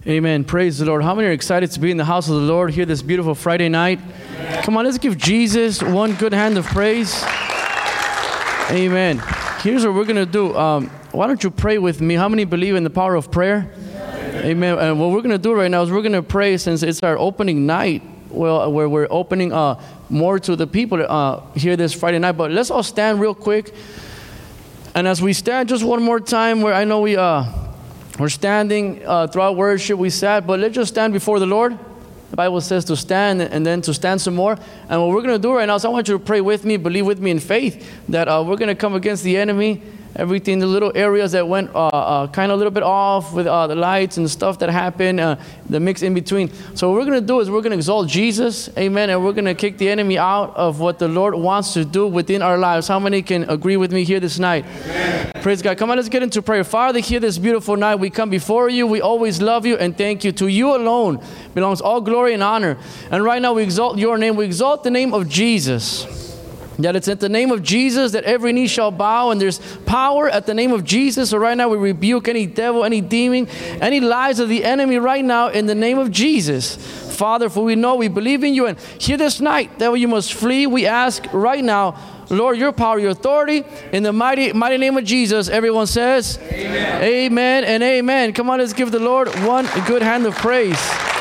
Amen. Praise the Lord. How many are excited to be in the house of the Lord here this beautiful Friday night? Amen. Come on, let's give Jesus one good hand of praise. Amen. Here's what we're going to do. Why don't you pray with me? How many believe in the power of prayer? Amen. And what we're going to do right now is we're going to pray, since it's our opening night, well, where we're opening more to the people here this Friday night. But let's all stand real quick. And as we stand just one more time, where I know we're standing throughout worship, we sat, but let's just stand before the Lord. The Bible says to stand and then to stand some more. And what we're going to do right now is I want you to pray with me, believe with me in faith that we're going to come against the enemy. Everything, the little areas that went kind of a little bit off with the lights and stuff that happened, the mix in between. So what we're going to do is we're going to exalt Jesus, amen, and we're going to kick the enemy out of what the Lord wants to do within our lives. How many can agree with me here this night? Amen. Praise God. Come on, let's get into prayer. Father, here this beautiful night, we come before you. We always love you and thank you. To you alone belongs all glory and honor. And right now we exalt your name. We exalt the name of Jesus. That it's at the name of Jesus that every knee shall bow, and there's power at the name of Jesus. So right now we rebuke any devil, any demon, any lies of the enemy right now in the name of Jesus. Father, for we know, we believe in you, and here this night, devil, you must flee. We ask right now, Lord, your power, your authority, in the mighty name of Jesus. Everyone says, amen. Amen and amen. Come on, let's give the Lord one good hand of praise.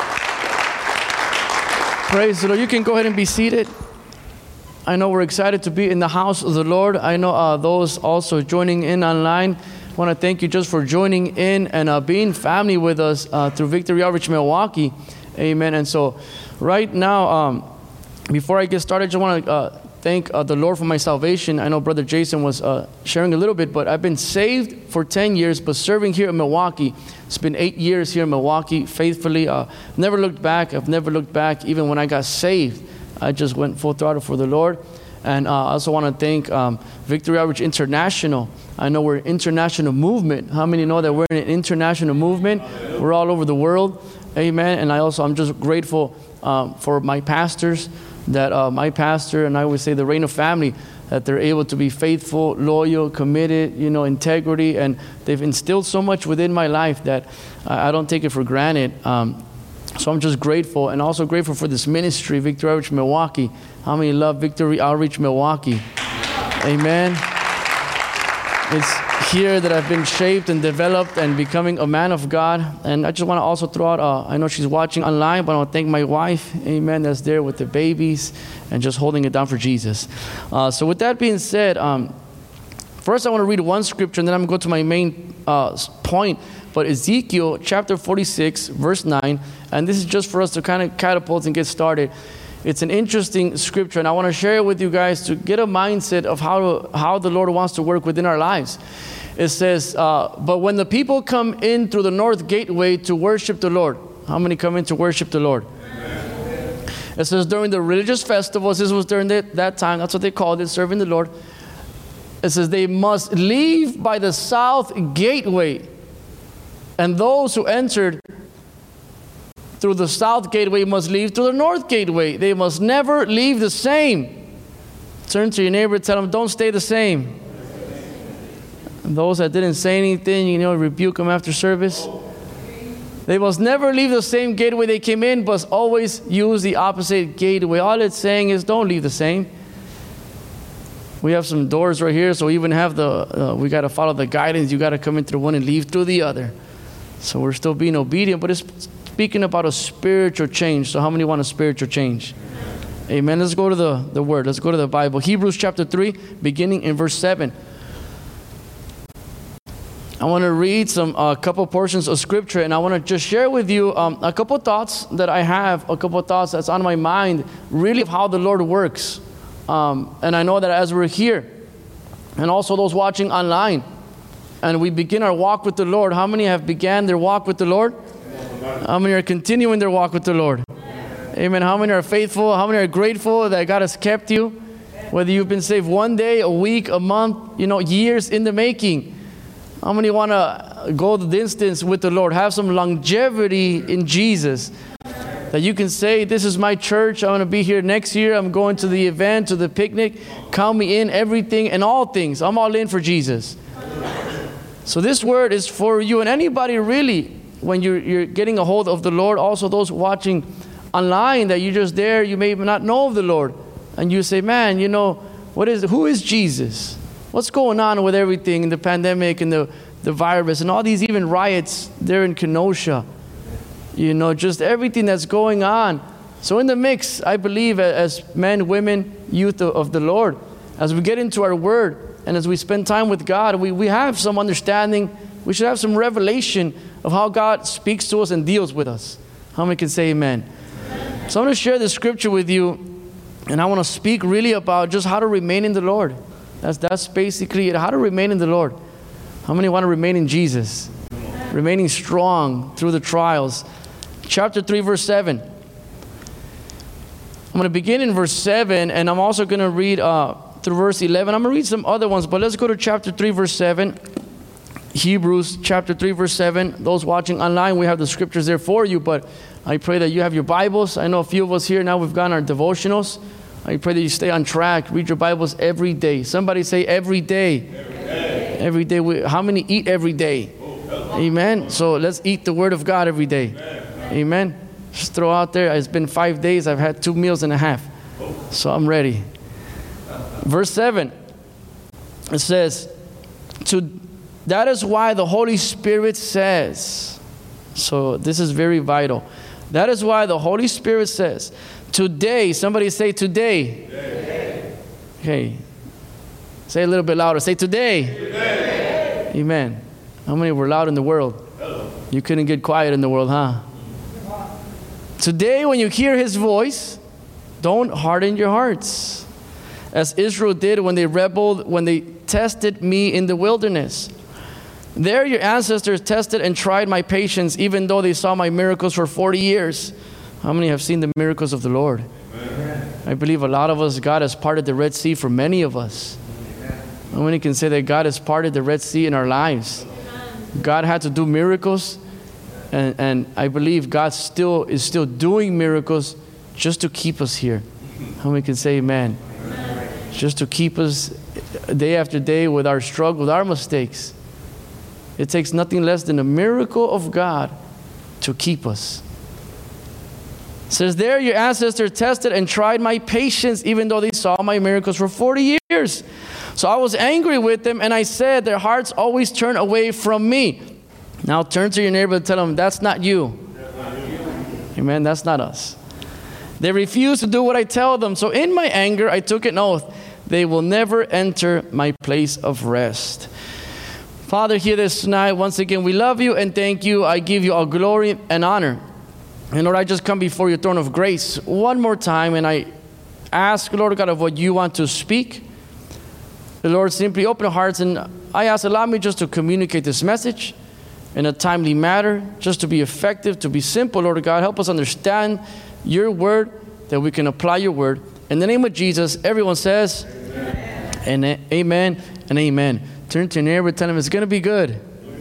Praise the Lord. You can go ahead and be seated. I know we're excited to be in the house of the Lord. I know those also joining in online. I want to thank you just for joining in and being family with us through Victory Outreach Milwaukee. Amen. And so right now, before I get started, I just want to thank the Lord for my salvation. I know Brother Jason was sharing a little bit, but I've been saved for 10 years, but serving here in Milwaukee. It's been 8 years here in Milwaukee, faithfully. Never looked back. I've never looked back. Even when I got saved, I just went full throttle for the Lord. And I also want to thank Victory Outreach International. I know we're an international movement. How many know that we're in an international movement? We're all over the world. Amen. And I'm just grateful for my pastors, that my pastor and I would say the Reign of Family, that they're able to be faithful, loyal, committed, integrity. And they've instilled so much within my life that I don't take it for granted. So I'm just grateful, and also grateful for this ministry, Victory Outreach Milwaukee. How many love Victory Outreach Milwaukee? Amen. It's here that I've been shaped and developed and becoming a man of God. And I just want to also throw out, I know she's watching online, but I want to thank my wife, amen, that's there with the babies and just holding it down for Jesus. So with that being said, first I want to read one scripture, and then I'm going to go to my main point. But Ezekiel chapter 46, verse 9, and this is just for us to kind of catapult and get started. It's an interesting scripture, and I want to share it with you guys to get a mindset of how the Lord wants to work within our lives. It says, but when the people come in through the north gateway to worship the Lord. How many come in to worship the Lord? Amen. It says during the religious festivals, this was during that time, that's what they called it, serving the Lord. It says they must leave by the south gateway. And those who entered through the south gateway must leave through the north gateway. They must never leave the same. Turn to your neighbor and tell them, don't stay the same. And those that didn't say anything, rebuke them after service. They must never leave the same gateway they came in, but always use the opposite gateway. All it's saying is don't leave the same. We have some doors right here, so we even have we got to follow the guidance. You got to come in through one and leave through the other. So we're still being obedient, but it's speaking about a spiritual change. So how many want a spiritual change? Amen. Let's go to the Word. Let's go to the Bible. Hebrews chapter 3, beginning in verse 7. I want to read a couple portions of Scripture, and I want to just share with you a couple thoughts that I have, a couple thoughts that's on my mind, really of how the Lord works. And I know that as we're here, and also those watching online, and we begin our walk with the Lord. How many have began their walk with the Lord? How many are continuing their walk with the Lord? Amen. How many are faithful? How many are grateful that God has kept you? Whether you've been saved one day, a week, a month, years in the making. How many want to go the distance with the Lord? Have some longevity in Jesus. That you can say, this is my church. I'm going to be here next year. I'm going to the event, to the picnic. Count me in, everything and all things. I'm all in for Jesus. So this word is for you and anybody really when you're getting a hold of the Lord. Also those watching online, that you're just there, you may not know of the Lord. And you say, man, who is Jesus? What's going on with everything in the pandemic and the virus and all these even riots there in Kenosha? Just everything that's going on. So in the mix, I believe as men, women, youth of the Lord, as we get into our word and as we spend time with God, we have some understanding. We should have some revelation of how God speaks to us and deals with us. How many can say amen? So I'm going to share the scripture with you, and I want to speak really about just how to remain in the Lord. That's basically it, how to remain in the Lord. How many want to remain in Jesus? Remaining strong through the trials. Chapter 3, verse 7. I'm going to begin in verse 7, and I'm also going to read through verse 11. I'm going to read some other ones, but let's go to chapter 3, verse 7. Hebrews chapter 3, verse 7. Those watching online, we have the scriptures there for you, but I pray that you have your Bibles. I know a few of us here now, we've gotten our devotionals. I pray that you stay on track. Read your Bibles every day. Somebody say every day. Every day. How many eat every day? Amen. So let's eat the Word of God every day. Amen. Just throw out there, it's been 5 days. I've had 2 meals and a half. So I'm ready. Verse 7. It says, that is why the Holy Spirit says. So this is very vital. That is why the Holy Spirit says, today, somebody say today. Today. Okay. Say a little bit louder. Say today. Today. Amen. How many were loud in the world? Hello. You couldn't get quiet in the world, huh? Today, when you hear His voice, don't harden your hearts, as Israel did when they rebelled, when they tested me in the wilderness. There your ancestors tested and tried my patience, even though they saw my miracles for 40 years. How many have seen the miracles of the Lord? Amen. I believe a lot of us, God has parted the Red Sea for many of us. Amen. How many can say that God has parted the Red Sea in our lives? Amen. God had to do miracles, and I believe God is still doing miracles just to keep us here. How many can say amen? Amen? Just to keep us day after day with our struggle, with our mistakes. It takes nothing less than a miracle of God to keep us. It says, there your ancestors tested and tried my patience, even though they saw my miracles for 40 years. So I was angry with them, and I said, their hearts always turn away from me. Now turn to your neighbor and tell them, that's not you. Amen, that's not us. They refuse to do what I tell them. So in my anger, I took an oath. They will never enter my place of rest. Father, hear this tonight. Once again, we love you and thank you. I give you all glory and honor. And Lord, I just come before your throne of grace one more time, and I ask, Lord God, of what you want to speak. The Lord, simply open our hearts, and I ask, allow me just to communicate this message in a timely manner, just to be effective, to be simple, Lord God. Help us understand your word, that we can apply your word. In the name of Jesus, everyone says, amen. And amen and amen. Turn to your neighbor, tell him it's going to be good.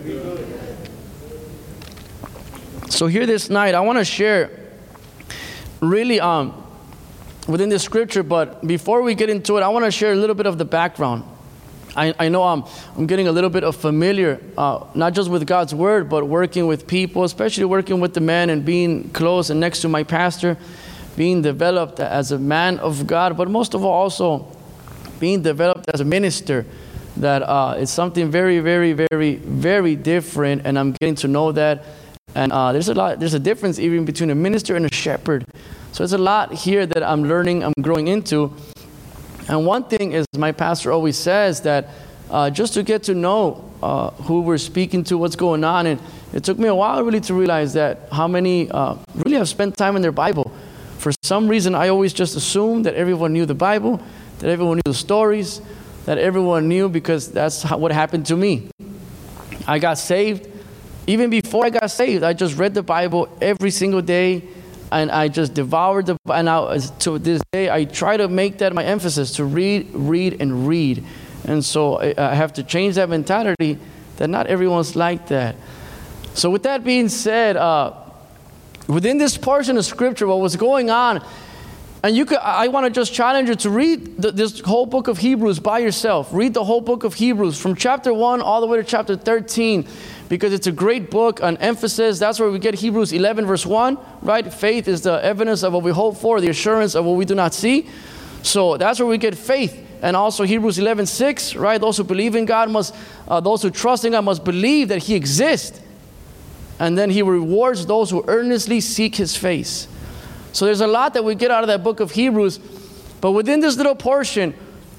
So here this night, I want to share really within the scripture, but before we get into it, I want to share a little bit of the background. I know I'm getting a little bit of familiar, not just with God's word, but working with people, especially working with the men and being close and next to my pastor, being developed as a man of God, but most of all also being developed as a minister. That it's something very, very, very, very different, and I'm getting to know that. And there's a difference even between a minister and a shepherd. So there's a lot here that I'm learning, I'm growing into. And one thing is, my pastor always says that just to get to know who we're speaking to, what's going on, and it took me a while really to realize that how many really have spent time in their Bible. For some reason, I always just assumed that everyone knew the Bible, that everyone knew the stories, that everyone knew, because that's what happened to me. I got saved. Even before I got saved, I just read the Bible every single day, and I just devoured the Bible. And to this day, I try to make that my emphasis, to read, and read. And so I have to change that mentality, that not everyone's like that. So with that being said, within this portion of Scripture, what was going on, and I want to just challenge you to read this whole book of Hebrews by yourself. Read the whole book of Hebrews from chapter 1 all the way to chapter 13. because it's a great book on emphasis. That's where we get Hebrews 11 verse 1, right? Faith is the evidence of what we hope for, the assurance of what we do not see. So that's where we get faith. And also Hebrews 11:6, right? Those who believe in God those who trust in God must believe that He exists. And then He rewards those who earnestly seek His face. So there's a lot that we get out of that book of Hebrews. But within this little portion,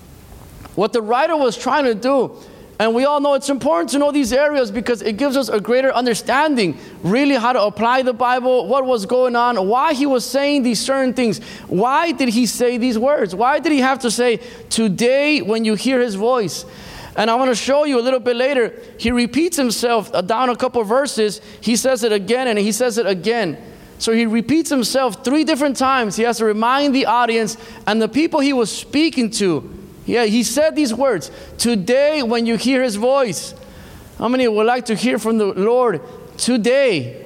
what the writer was trying to do, and we all know it's important to know these areas because it gives us a greater understanding, really how to apply the Bible, what was going on, why he was saying these certain things. Why did he say these words? Why did he have to say, today when you hear His voice? And I want to show you a little bit later, he repeats himself down a couple verses. He says it again and he says it again. So he repeats himself 3 different times. He has to remind the audience and the people he was speaking to. Yeah, he said these words, today when you hear His voice. How many would like to hear from the Lord today?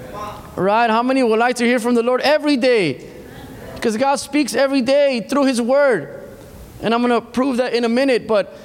Right? How many would like to hear from the Lord every day? Because God speaks every day through His word. And I'm going to prove that in a minute. But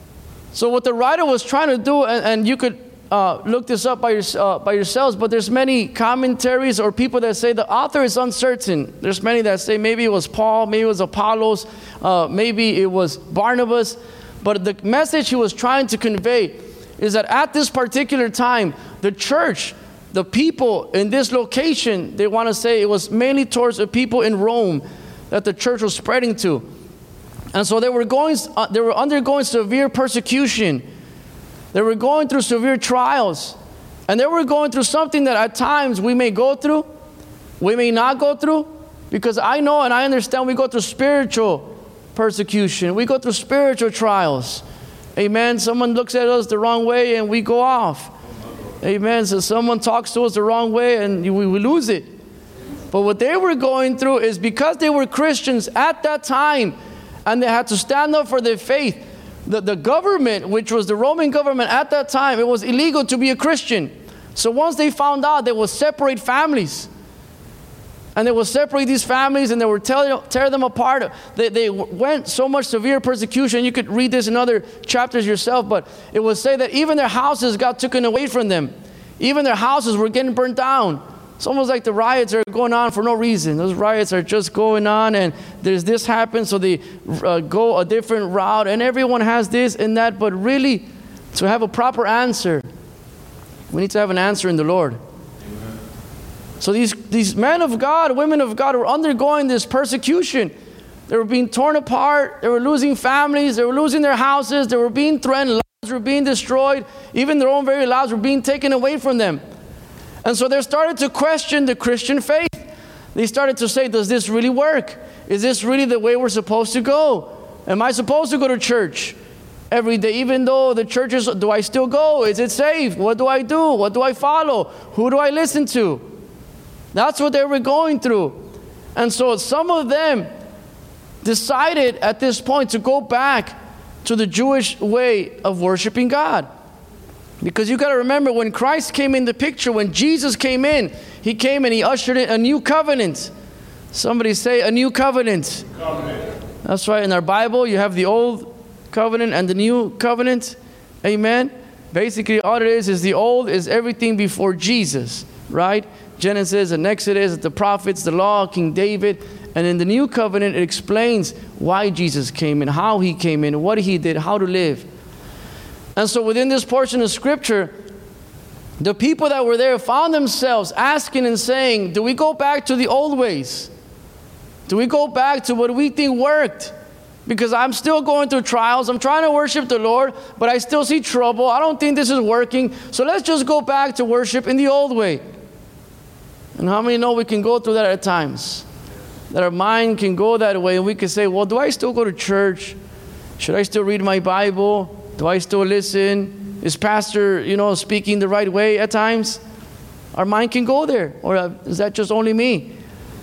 so what the writer was trying to do, and you could look this up by yourselves, but there's many commentaries or people that say the author is uncertain. There's many that say maybe it was Paul, maybe it was Apollos, maybe it was Barnabas. But the message he was trying to convey is that at this particular time, the church, the people in this location, they want to say it was mainly towards the people in Rome that the church was spreading to. And so they were undergoing severe persecution. They were going through severe trials. And they were going through something that at times we may go through, we may not go through. Because I know and I understand we go through spiritual persecution. We go through spiritual trials. Amen. Someone looks at us the wrong way and we go off. Amen. So someone talks to us the wrong way and we lose it. But what they were going through is because they were Christians at that time and they had to stand up for their faith. The government, which was the Roman government at that time, it was illegal to be a Christian. So once they found out, they would separate families. And they would separate these families and they would tear them apart. They went so much severe persecution. You could read this in other chapters yourself, but it would say that even their houses got taken away from them. Even their houses were getting burnt down. It's almost like the riots are going on for no reason. Those riots are just going on and there's this happens, so they go a different route and everyone has this and that. But really, to have a proper answer, we need to have an answer in the Lord. Amen. So these men of God, women of God were undergoing this persecution. They were being torn apart. They were losing families. They were losing their houses. They were being threatened. Lives were being destroyed. Even their own very lives were being taken away from them. And so they started to question the Christian faith. They started to say, does this really work? Is this really the way we're supposed to go? Am I supposed to go to church every day? Even though the churches, do I still go? Is it safe? What do I do? What do I follow? Who do I listen to? That's what they were going through. And so some of them decided at this point to go back to the Jewish way of worshiping God. Because you got to remember, when Christ came in the picture, when Jesus came in, He came and He ushered in a new covenant. Somebody say, a new covenant. Covenant. That's right. In our Bible, you have the old covenant and the new covenant. Amen. Basically, all it is the old is everything before Jesus, right? Genesis and Exodus, the prophets, the law, King David. And in the new covenant, it explains why Jesus came in, how He came in, what He did, how to live. And so within this portion of Scripture, the people that were there found themselves asking and saying, do we go back to the old ways? Do we go back to what we think worked? Because I'm still going through trials. I'm trying to worship the Lord, but I still see trouble. I don't think this is working. So let's just go back to worship in the old way. And how many know we can go through that at times? That our mind can go that way and we can say, well, do I still go to church? Should I still read my Bible? Do I still listen? Is pastor, speaking the right way at times? Our mind can go there. Or is that just only me?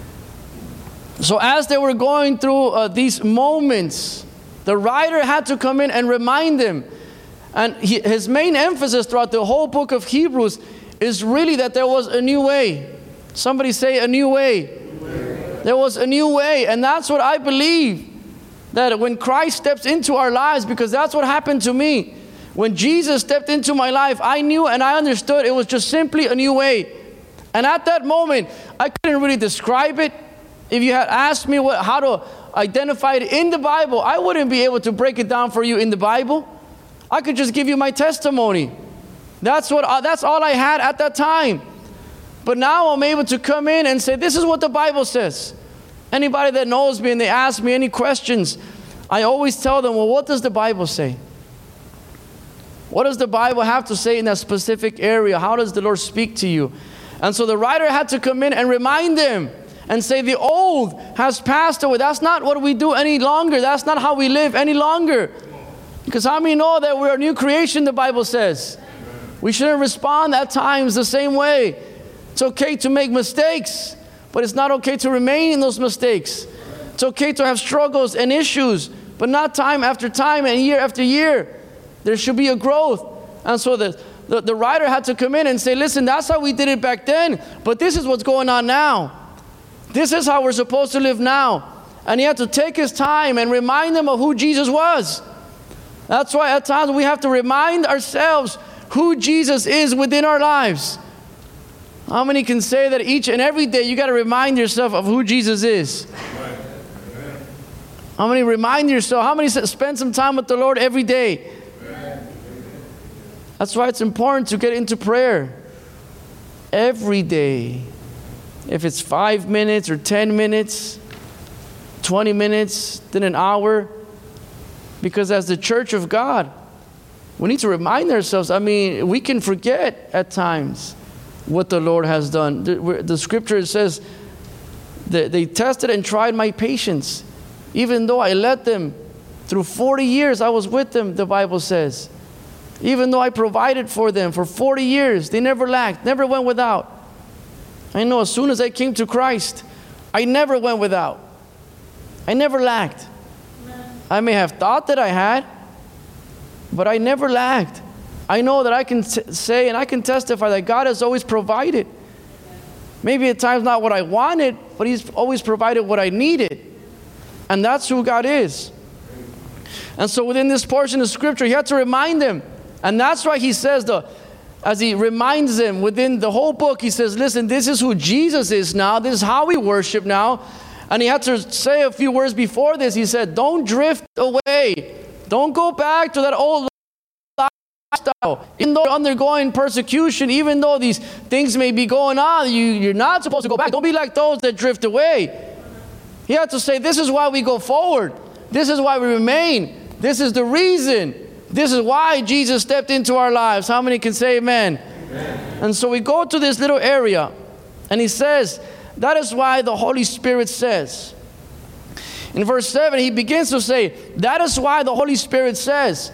So as they were going through these moments, the writer had to come in and remind them. And his main emphasis throughout the whole book of Hebrews is really that there was a new way. Somebody say a new way. There was a new way. And that's what I believe. That when Christ steps into our lives, because that's what happened to me. When Jesus stepped into my life, I knew and I understood it was just simply a new way. And at that moment, I couldn't really describe it. If you had asked me how to identify it in the Bible, I wouldn't be able to break it down for you in the Bible. I could just give you my testimony. That's all I had at that time. But now I'm able to come in and say, this is what the Bible says. Anybody that knows me and they ask me any questions, I always tell them, well, what does the Bible say? What does the Bible have to say in that specific area? How does the Lord speak to you? And so the writer had to come in and remind them and say, the old has passed away. That's not what we do any longer. That's not how we live any longer. Because how many know that we're a new creation, the Bible says? We shouldn't respond at times the same way. It's okay to make mistakes, but it's not okay to remain in those mistakes. It's okay to have struggles and issues, but not time after time and year after year. There should be a growth. And so the writer had to come in and say, listen, that's how we did it back then, but this is what's going on now. This is how we're supposed to live now. And he had to take his time and remind them of who Jesus was. That's why at times we have to remind ourselves who Jesus is within our lives. How many can say that each and every day you got to remind yourself of who Jesus is? How many remind yourself? How many spend some time with the Lord every day? That's why it's important to get into prayer every day. If it's 5 minutes or 10 minutes, 20 minutes, then an hour. Because as the church of God, we need to remind ourselves. I mean, we can forget at times what the Lord has done. The scripture says that they tested and tried my patience. Even though I led them through 40 years, I was with them, the Bible says. Even though I provided for them for 40 years, they never lacked, never went without. I know as soon as I came to Christ, I never went without. I never lacked. I may have thought that I had, but I never lacked. I know that I can say and I can testify that God has always provided. Maybe at times not what I wanted, but He's always provided what I needed. And that's who God is. And so within this portion of Scripture, He had to remind them. And that's why He says, as He reminds them within the whole book, He says, listen, this is who Jesus is now. This is how we worship now. And He had to say a few words before this. He said, don't drift away. Don't go back to that old lifestyle. Even though you're undergoing persecution, even though these things may be going on, you're not supposed to go back. Don't be like those that drift away. He had to say, this is why we go forward. This is why we remain. This is the reason. This is why Jesus stepped into our lives. How many can say amen? Amen. And so we go to this little area, and He says, that is why the Holy Spirit says. In verse 7, He begins to say, that is why the Holy Spirit says.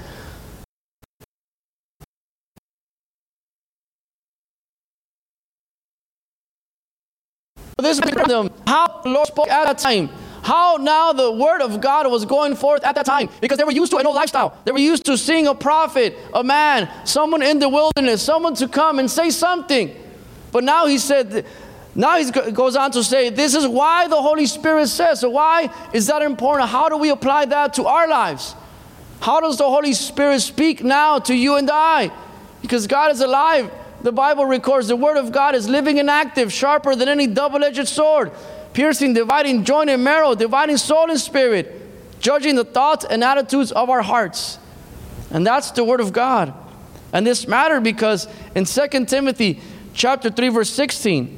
This is how the Lord spoke at that time. How now the word of God was going forth at that time. Because they were used to an old lifestyle. They were used to seeing a prophet, a man, someone in the wilderness, someone to come and say something. But now He said, now He goes on to say, this is why the Holy Spirit says. So why is that important? How do we apply that to our lives? How does the Holy Spirit speak now to you and I? Because God is alive. The Bible records the Word of God is living and active, sharper than any double-edged sword, piercing, dividing joint and marrow, dividing soul and spirit, judging the thoughts and attitudes of our hearts. And that's the Word of God. And this mattered because in 2 Timothy chapter 3, verse 16,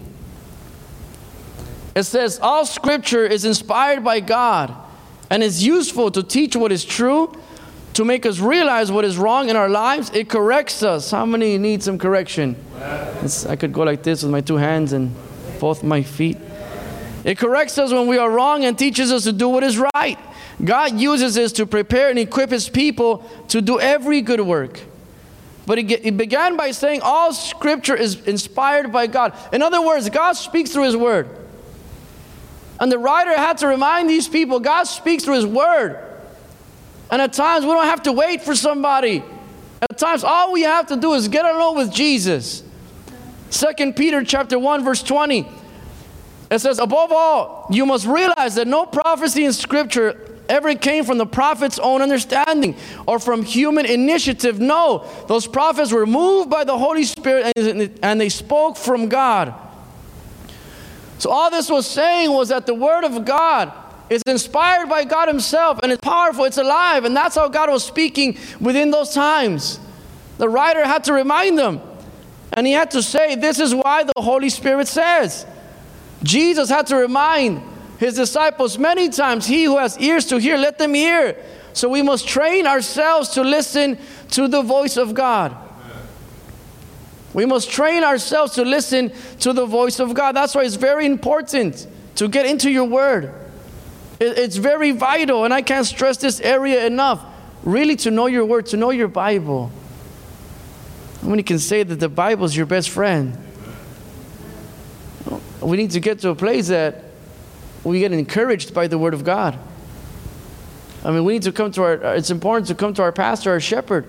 it says, all Scripture is inspired by God and is useful to teach what is true, to make us realize what is wrong in our lives. It corrects us. How many need some correction? I could go like this with my two hands and both my feet. It corrects us when we are wrong and teaches us to do what is right. God uses this to prepare and equip His people to do every good work. But it began by saying all Scripture is inspired by God. In other words, God speaks through His Word. And the writer had to remind these people, God speaks through His Word. And at times we don't have to wait for somebody. At times all we have to do is get along with Jesus. 2 Peter chapter 1 verse 20. It says, above all, you must realize that no prophecy in Scripture ever came from the prophet's own understanding or from human initiative. No, those prophets were moved by the Holy Spirit and they spoke from God. So all this was saying was that the Word of God is inspired by God Himself, and it's powerful, it's alive, and that's how God was speaking within those times. The writer had to remind them, and he had to say, this is why the Holy Spirit says. Jesus had to remind His disciples many times, he who has ears to hear, let them hear. So we must train ourselves to listen to the voice of God. We must train ourselves to listen to the voice of God. That's why it's very important to get into your Word. It's very vital, and I can't stress this area enough. Really, to know your Word, to know your Bible. How many can say that the Bible is your best friend? We need to get to a place that we get encouraged by the Word of God. I mean, we need to come to it's important to come to our pastor, our shepherd.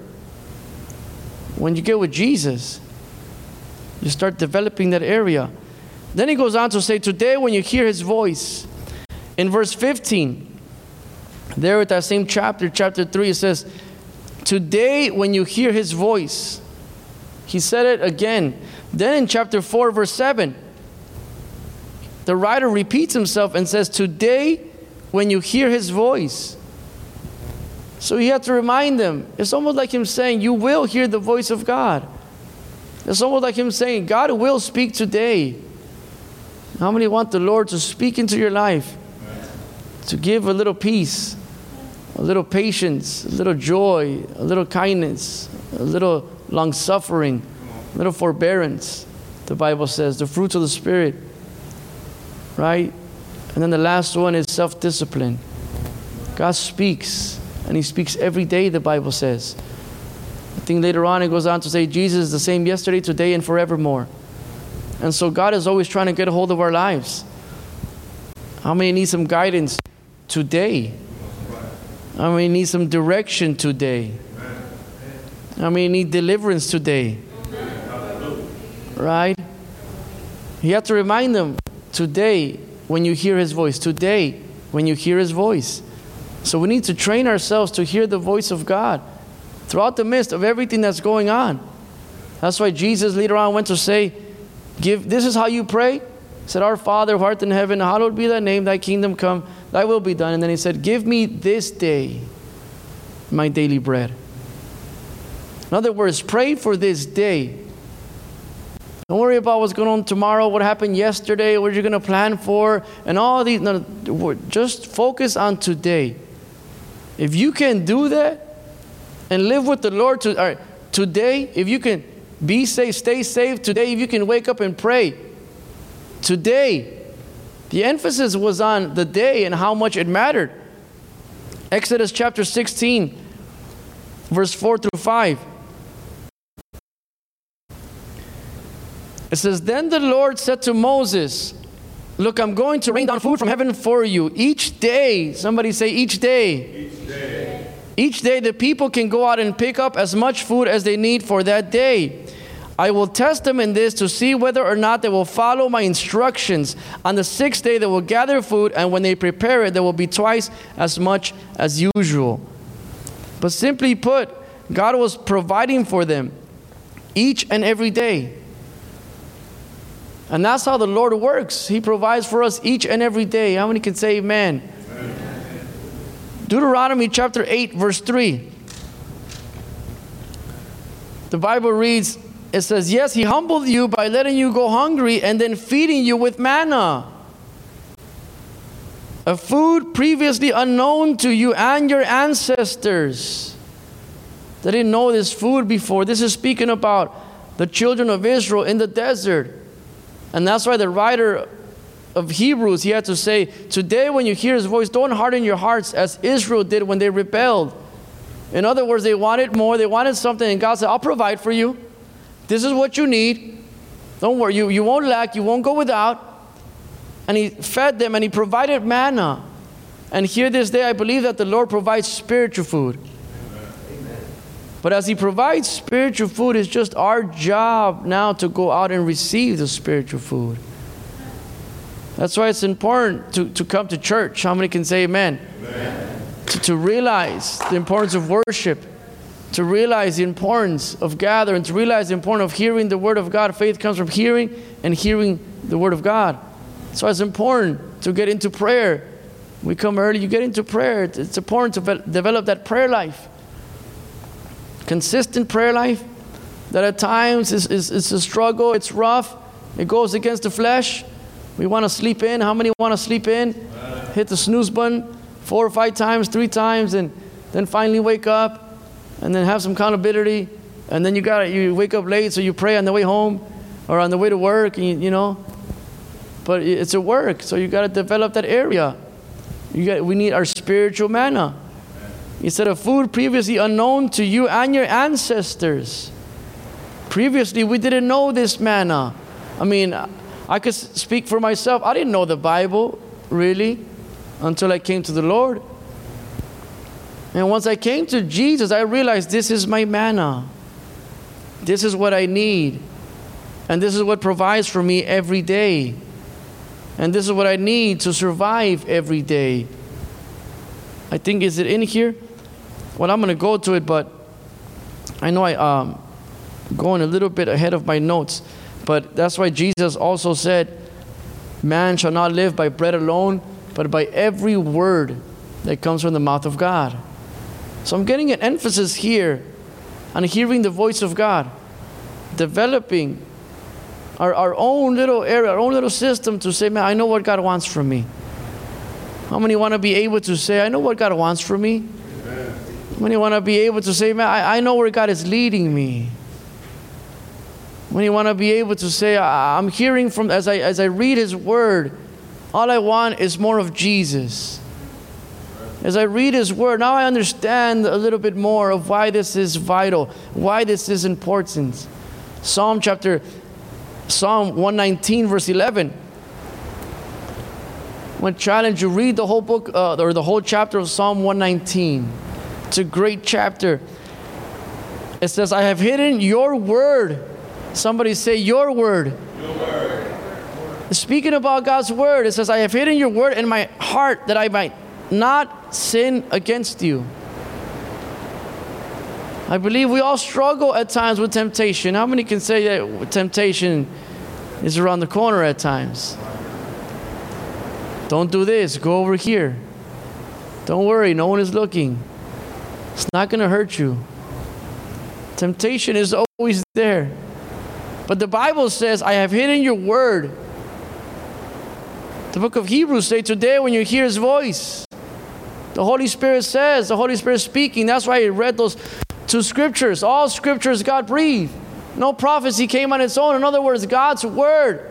When you get with Jesus, you start developing that area. Then he goes on to say, today when you hear His voice, in verse 15, there at that same chapter 3, it says, today when you hear His voice. He said it again. Then in chapter 4, verse 7, the writer repeats himself and says, today when you hear His voice. So he had to remind them. It's almost like him saying, you will hear the voice of God. It's almost like him saying, God will speak today. How many want the Lord to speak into your life? To give a little peace, a little patience, a little joy, a little kindness, a little long-suffering, a little forbearance, the Bible says, the fruits of the Spirit, right? And then the last one is self-discipline. God speaks, and He speaks every day, the Bible says. I think later on it goes on to say, Jesus is the same yesterday, today, and forevermore. And so God is always trying to get a hold of our lives. How many need some guidance today? How many need some direction today? How many need deliverance today? Right? You have to remind them, today when you hear His voice. Today when you hear His voice. So we need to train ourselves to hear the voice of God throughout the midst of everything that's going on. That's why Jesus later on went to say, this is how you pray. He said, our Father who art in heaven, hallowed be thy name, thy kingdom come, thy will be done. And then He said, give me this day my daily bread. In other words, pray for this day. Don't worry about what's going on tomorrow, what happened yesterday, what you're going to plan for, and all these. No, just focus on today. If you can do that and live with the Lord today, if you can be safe, stay safe today, if you can wake up and pray today. The emphasis was on the day and how much it mattered. Exodus chapter 16, verse 4 through 5. It says, then the Lord said to Moses, look, I'm going to rain down food from heaven for you. Each day, somebody say each day. Each day. Each day the people can go out and pick up as much food as they need for that day. I will test them in this to see whether or not they will follow my instructions. On the 6th day they will gather food, and when they prepare it, there will be twice as much as usual. But simply put, God was providing for them each and every day. And that's how the Lord works. He provides for us each and every day. How many can say amen? Amen. Deuteronomy chapter 8, verse 3. The Bible reads, it says, yes, He humbled you by letting you go hungry and then feeding you with manna, a food previously unknown to you and your ancestors. They didn't know this food before. This is speaking about the children of Israel in the desert. And that's why the writer of Hebrews, he had to say, today when you hear His voice, don't harden your hearts as Israel did when they rebelled. In other words, they wanted more, they wanted something, and God said, I'll provide for you. This is what you need. Don't worry, you won't lack, you won't go without. And He fed them and He provided manna. And here this day, I believe that the Lord provides spiritual food. But as He provides spiritual food, it's just our job now to go out and receive the spiritual food. That's why it's important to come to church. How many can say amen? Amen. to realize the importance of worship, to realize the importance of gathering, to realize the importance of hearing the Word of God. Faith comes from hearing and hearing the Word of God. So it's important to get into prayer. We come early, you get into prayer. It's important to develop that prayer life. Consistent prayer life that at times is a struggle, it's rough, it goes against the flesh. We want to sleep in. How many want to sleep in? Hit the snooze button 4 or 5 times, 3 times, and then finally wake up and then have some accountability. And then you wake up late, so you pray on the way home or on the way to work, you know. But it's a work, so you got to develop that area. We need our spiritual manna. Instead of food previously unknown to you and your ancestors. Previously, we didn't know this manna. I mean, I could speak for myself. I didn't know the Bible, really, until I came to the Lord. And once I came to Jesus, I realized this is my manna. This is what I need. And this is what provides for me every day. And this is what I need to survive every day. I think, is it in here? Well, I'm going to go to it, but I know I'm going a little bit ahead of my notes. But that's why Jesus also said, man shall not live by bread alone, but by every word that comes from the mouth of God. So I'm getting an emphasis here on hearing the voice of God, developing our own little area, our own little system to say, man, I know what God wants from me. How many want to be able to say, I know what God wants from me? Amen. How many want to be able to say, man, I know where God is leading me? How many want to be able to say, I'm hearing from, as I read His Word, all I want is more of Jesus. As I read His Word, now I understand a little bit more of why this is vital, why this is important. Psalm 119, verse 11. I'm going to challenge you, read the whole book, or the whole chapter of Psalm 119. It's a great chapter. It says, I have hidden your word. Somebody say, your word. Your word. Speaking about God's word, it says, I have hidden your word in my heart that I might not sin against you. I believe we all struggle at times with temptation. How many can say that temptation is around the corner at times? Don't do this. Go over here. Don't worry. No one is looking. It's not going to hurt you. Temptation is always there. But the Bible says, I have hidden your word. The book of Hebrews says, today when you hear His voice, the Holy Spirit says, the Holy Spirit is speaking. That's why I read those 2 scriptures. All scriptures God breathed. No prophecy came on its own. In other words, God's word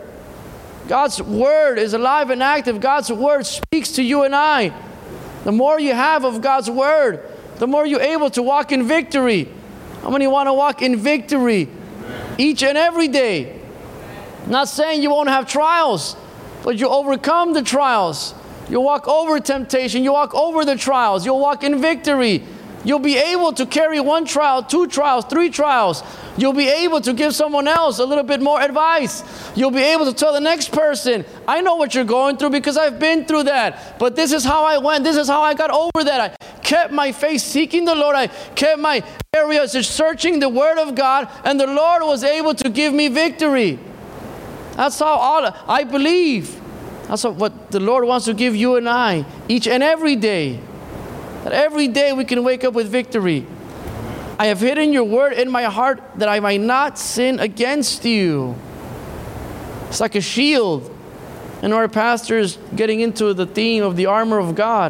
is alive and active. God's word speaks to you and I. The more you have of God's word, the more you're able to walk in victory. How many want to walk in victory each and every day? Not saying you won't have trials, but you overcome the trials. You'll walk over temptation. You walk over the trials. You'll walk in victory. You'll be able to carry 1 trial, 2 trials, 3 trials. You'll be able to give someone else a little bit more advice. You'll be able to tell the next person, I know what you're going through because I've been through that. But this is how I went. This is how I got over that. I kept my faith seeking the Lord. I kept my areas searching the Word of God. And the Lord was able to give me victory. That's how I believe. That's what the Lord wants to give you and I each and every day. That every day we can wake up with victory. I have hidden your word in my heart that I might not sin against you. It's like a shield. And our pastor is getting into the theme of the armor of God.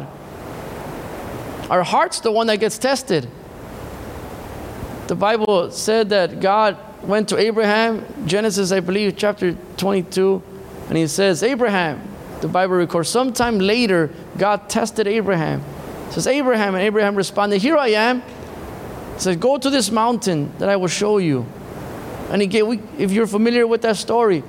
Our heart's the one that gets tested. The Bible said that God went to Abraham, Genesis, I believe, chapter 22, and He says, Abraham, the Bible records, sometime later, God tested Abraham. It says, Abraham, and Abraham responded, here I am. He said, go to this mountain that I will show you. And if you're familiar with that story,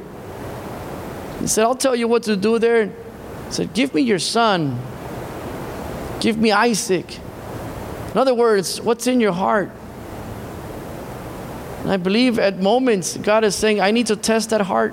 He said, I'll tell you what to do there. He said, give me your son. Give me Isaac. In other words, what's in your heart? And I believe at moments, God is saying, I need to test that heart.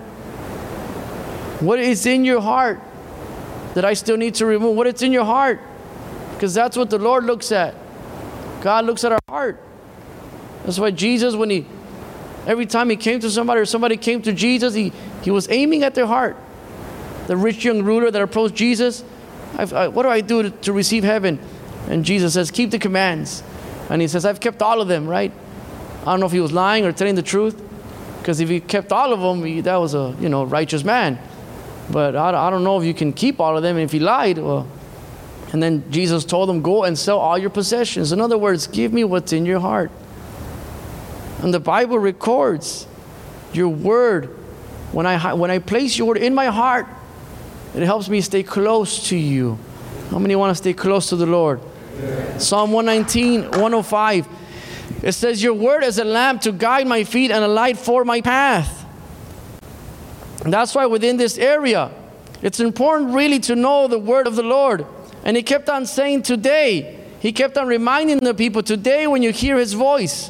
What is in your heart that I still need to remove? What is in your heart Because that's what the Lord looks at. God looks at our heart. That's why Jesus, every time he came to somebody or somebody came to Jesus, he was aiming at their heart. The rich young ruler that approached Jesus, what do I do to receive heaven? And Jesus says, keep the commands. And he says, I've kept all of them, right? I don't know if he was lying or telling the truth. Because if he kept all of them, that was a righteous man. But I don't know if you can keep all of them. And if he lied, well. And then Jesus told him, go and sell all your possessions. In other words, give me what's in your heart. And the Bible records your word. When I place your word in my heart, it helps me stay close to you. How many want to stay close to the Lord? Yeah. Psalm 119, 105. It says, your word is a lamp to guide my feet and a light for my path. And that's why within this area, it's important really to know the word of the Lord. And he kept on saying today, he kept on reminding the people, today when you hear his voice.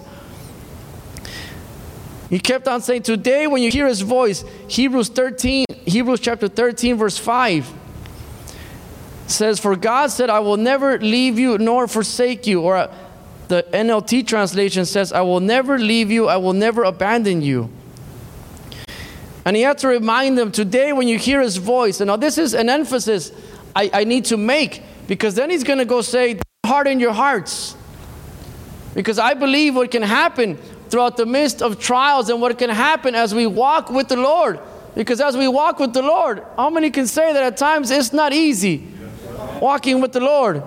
He kept on saying, today when you hear his voice, Hebrews chapter 13, verse 5 says, for God said, I will never leave you nor forsake you. Or the NLT translation says, I will never leave you, I will never abandon you. And he had to remind them, today when you hear his voice, and now this is an emphasis I need to make, because then he's going to go say, don't harden your hearts. Because I believe what can happen throughout the midst of trials and what can happen as we walk with the Lord. Because as we walk with the Lord, how many can say that at times it's not easy walking with the Lord?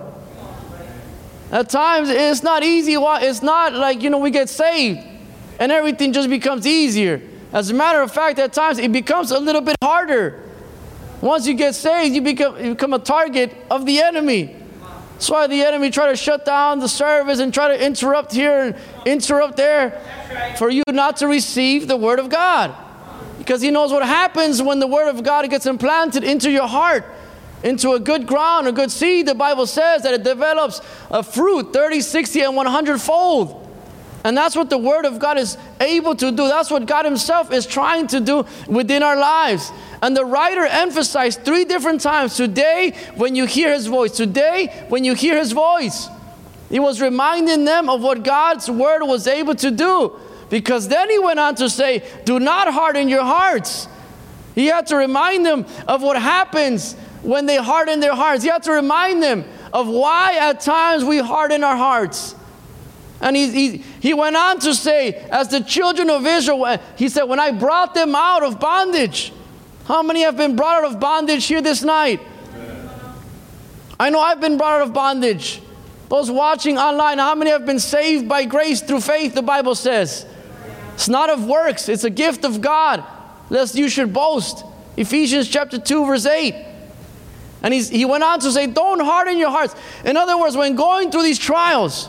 At times it's not easy. It's not like, we get saved and everything just becomes easier. As a matter of fact, at times it becomes a little bit harder. Once you get saved, you become a target of the enemy. That's why the enemy try to shut down the service and try to interrupt here and interrupt there for you not to receive the Word of God. Because he knows what happens when the Word of God gets implanted into your heart, into a good ground, a good seed. The Bible says that it develops a fruit 30, 60, and 100-fold. And that's what the Word of God is able to do. That's what God himself is trying to do within our lives. And the writer emphasized 3 different times, today when you hear his voice. Today when you hear his voice. He was reminding them of what God's Word was able to do. Because then he went on to say, do not harden your hearts. He had to remind them of what happens when they harden their hearts. He had to remind them of why at times we harden our hearts. And he went on to say, as the children of Israel, he said, when I brought them out of bondage. How many have been brought out of bondage here this night? I know I've been brought out of bondage. Those watching online, how many have been saved by grace through faith, the Bible says? It's not of works, it's a gift of God, lest you should boast. Ephesians chapter 2, verse 8. And he went on to say, don't harden your hearts. In other words, when going through these trials,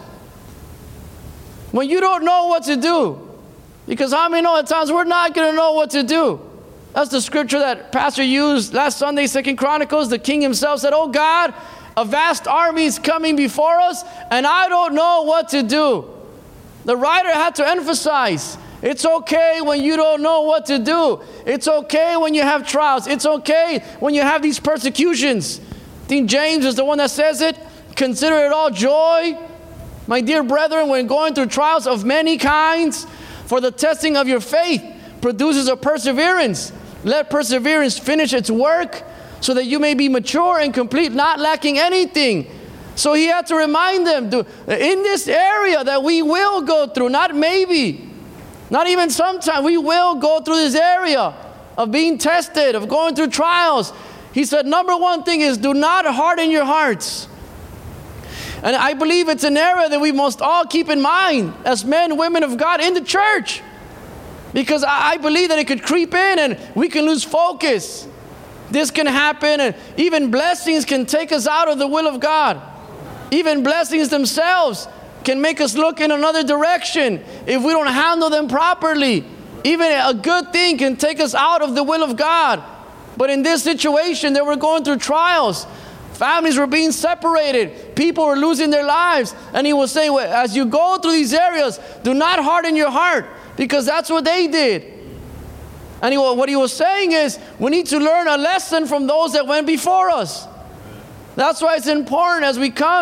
when you don't know what to do, because how many know at times we're not going to know what to do? That's the scripture that Pastor used last Sunday, 2 Chronicles. The king himself said, oh God, a vast army is coming before us, and I don't know what to do. The writer had to emphasize, it's okay when you don't know what to do. It's okay when you have trials. It's okay when you have these persecutions. I think James is the one that says it. Consider it all joy, my dear brethren, when going through trials of many kinds, for the testing of your faith produces a perseverance. Let perseverance finish its work, so that you may be mature and complete, not lacking anything. So he had to remind them, in this area that we will go through, not maybe, not even sometime, we will go through this area of being tested, of going through trials. He said, number one thing is, do not harden your hearts. And I believe it's an area that we must all keep in mind as men, women of God in the church. Because I believe that it could creep in and we can lose focus. This can happen, and even blessings can take us out of the will of God. Even blessings themselves can make us look in another direction if we don't handle them properly. Even a good thing can take us out of the will of God. But in this situation, they were going through trials. Families were being separated. People were losing their lives. And he was saying, as you go through these areas, do not harden your heart. Because that's what they did. And what he was saying is, we need to learn a lesson from those that went before us. That's why it's important as we come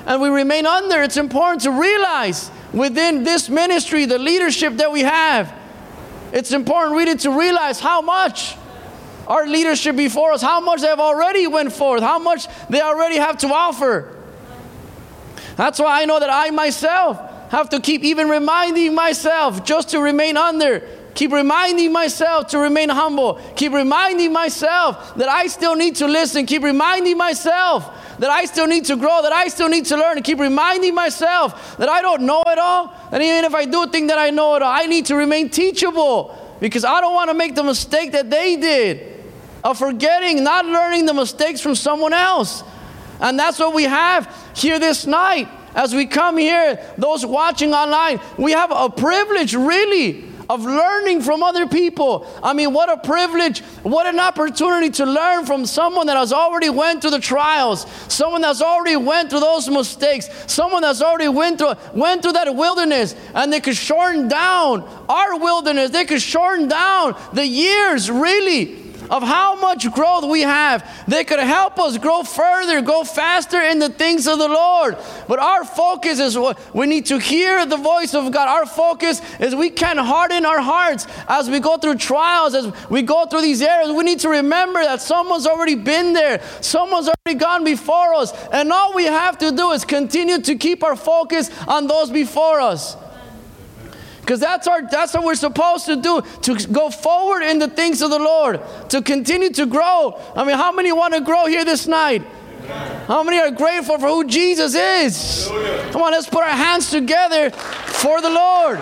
and we remain under, it's important to realize within this ministry, the leadership that we have, it's important really to realize how much our leadership before us, how much they have already went forth, how much they already have to offer. That's why I know that I myself have to keep even reminding myself just to remain under. Keep reminding myself to remain humble. Keep reminding myself that I still need to listen. Keep reminding myself that I still need to grow, that I still need to learn. Keep reminding myself that I don't know it all. And even if I do think that I know it all, I need to remain teachable, because I don't want to make the mistake that they did of forgetting, not learning the mistakes from someone else. And that's what we have here this night. As we come here, those watching online, we have a privilege really of learning from other people. I mean, what a privilege, what an opportunity to learn from someone that has already went through the trials, someone that's already went through those mistakes, someone that's already went through that wilderness, and they could shorten down our wilderness. They could shorten down the years, really, of how much growth we have. They could help us grow further, go faster in the things of the Lord. But our focus is we need to hear the voice of God. Our focus is we can't harden our hearts as we go through trials, as we go through these areas. We need to remember that someone's already been there. Someone's already gone before us. And all we have to do is continue to keep our focus on those before us. Because that's what we're supposed to do, to go forward in the things of the Lord, to continue to grow. I mean, how many want to grow here this night? Amen. How many are grateful for who Jesus is? Hallelujah. Come on, let's put our hands together for the Lord.